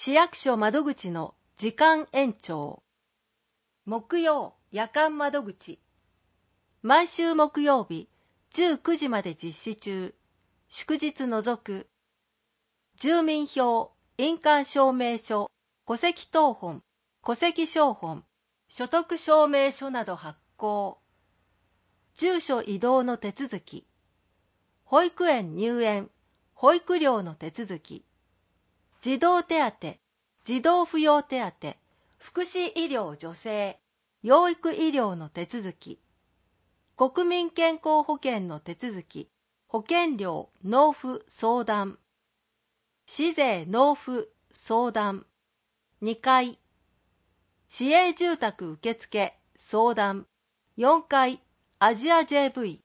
市役所窓口の時間延長。木曜夜間窓口。毎週木曜日19時まで実施中。祝日除く。住民票、印鑑証明書、戸籍謄本、戸籍抄本、所得証明書など発行。住所移動の手続き。保育園入園、保育料の手続き。児童手当、児童扶養手当、福祉医療助成、養育医療の手続き。国民健康保険の手続き、保険料納付相談。市税納付相談。2階。市営住宅受付相談。4階、アジア JV。